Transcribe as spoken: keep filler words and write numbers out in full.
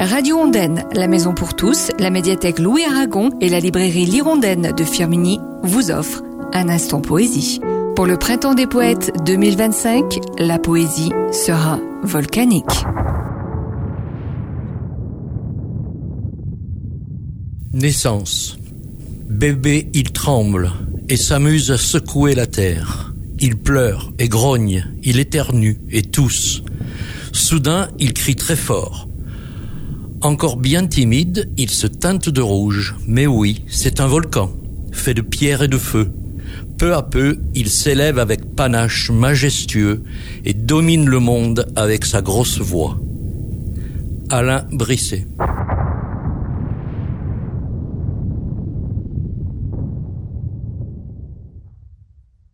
Radio Ondaine, la maison pour tous, la médiathèque Louis Aragon et la librairie L'Hirondelle de Firminy vous offrent un instant poésie. Pour le printemps des poètes deux mille vingt-cinq, la poésie sera volcanique. Naissance. Bébé, il tremble et s'amuse à secouer la terre. Il pleure et grogne, il éternue et tousse. Soudain, il crie très fort. Encore bien timide, il se teinte de rouge. Mais oui, c'est un volcan, fait de pierre et de feu. Peu à peu, il s'élève avec panache majestueux et domine le monde avec sa grosse voix. Alain Brisset.